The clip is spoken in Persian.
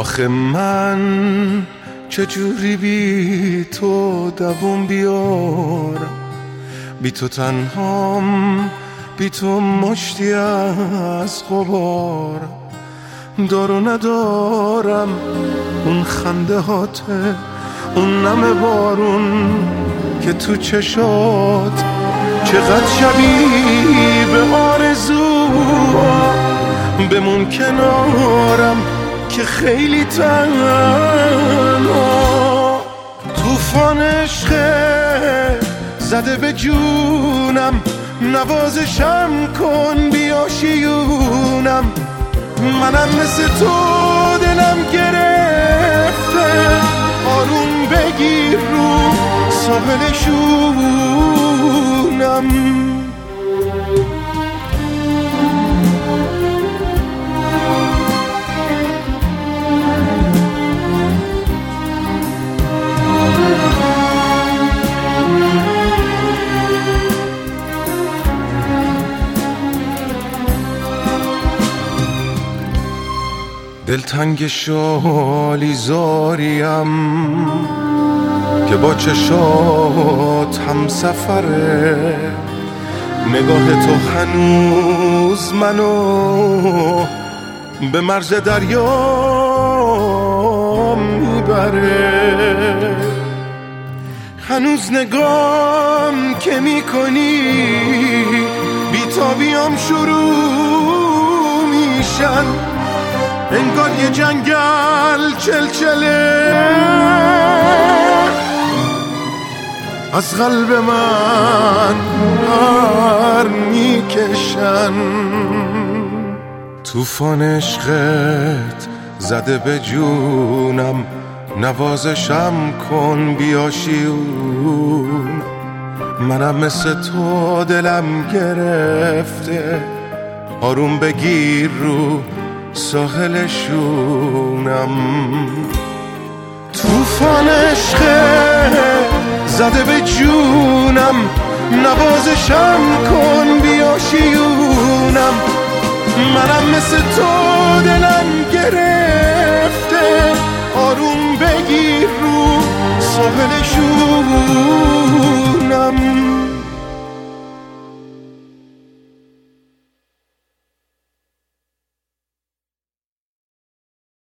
آخه من چجوری بی تو دووم بیارم، بی تو تنهام، بی تو مشتی از غبارم. دارو ندارم اون خنده هاته، اون نم بارون که تو چشات چقدر شبیه به آرزو. بمون کنارم که خیلی تنها. طوفان عشق زده به جونم، نوازشم کن بیا شیونم. منم مثل تو دلم گرفته، آروم بگیر رو ساحل شونم. دلتنگ شالی زاریم که با چشات هم سفره. نگاه تو هنوز منو به مرز دریا میبره. هنوز نگام که میکنی بیتابیام شروع میشن. انگار یه جنگل چلچله از قلب من پر میکشن. طوفان عشقت زده به جونم، نوازشم کن بیا شیون. منم مثل تو دلم گرفته، آروم بگیر رو ساحل شونم. طوفان عشق زده به جونم، نوازشم کن بیا شیونم. منم مثل تو دلم گرفته، آروم بگیر رو ساحل شونم.